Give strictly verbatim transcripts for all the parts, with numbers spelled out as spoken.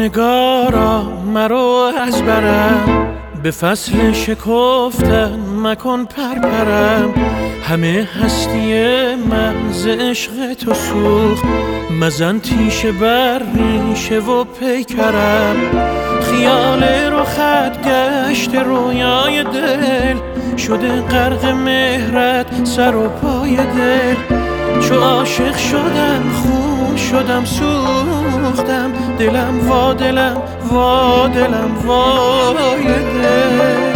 نگارا مرو از برم، به فصل شکفتن مکن پرپرم. همه هستی من ز عشق تو سوخت، مزن تیشه بر ریشه و پیکرم. خیال رخت گشت رویای دل، شده غرق مهرت سر و پای دل. چو عاشق شدم خون شدم سوختم، دلم وا دلم وا دلم وای دل.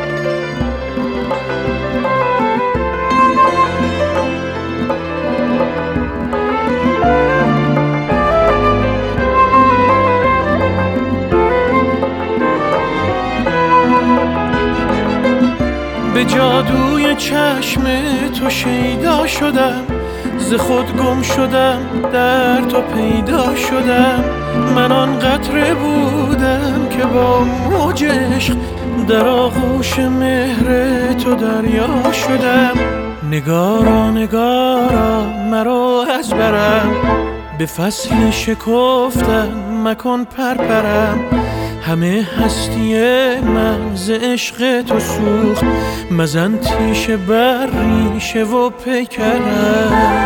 به جادوی چشم تو شیدا شدم، ز خود گم شدم در تو پیدا شدم. من آن قطره بودم که با موج عشق در آغوش مهر تو دریا شدم. نگارا نگارا مرا از برم، به فصل شکفتن مکن پرپرم. همه هستی من ز عشق تو سوخت، مزن تیشه بر ریشه و پیکرم.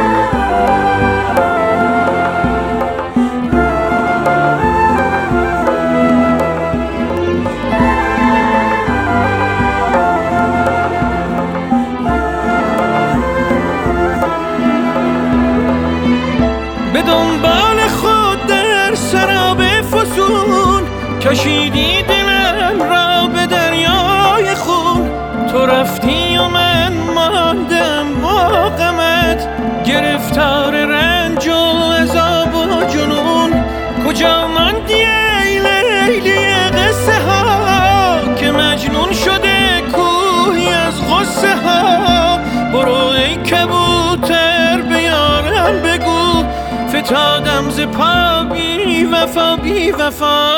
به دنبال خود در سراب فسون، کشیدی دلم را به دریای خون. تو رفتی و من ماندم با غمت، گرفتار رنج و عذاب و جنون. کجا ماندی ای لیلی قصه ها، که مجنون شده کوهی از غصه ها. برو ای کبوتر به یارم بگو، فتادم ز پا بی وفا بی وفا.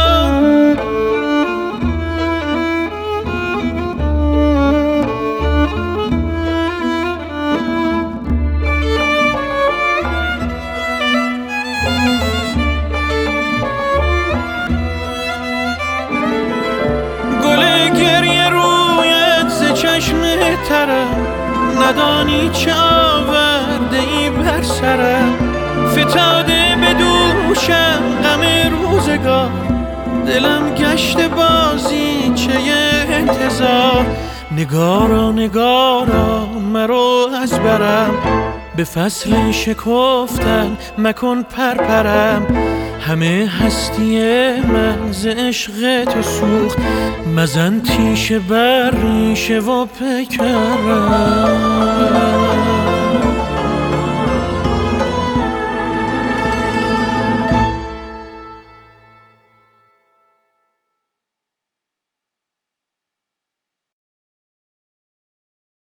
گل گریه رویت ز چشم ترم، ندانی چه آورده ای بر سرم. فتاده به دوشم غم روزگار، دلم گشت بازی چه انتظار. نگارا نگارا مرو از برم، به فصل شکفتن مکن پرپرم. همه هستی من ز عشق تو سوخت، مزن تیشه بر ریشه و پیکرم.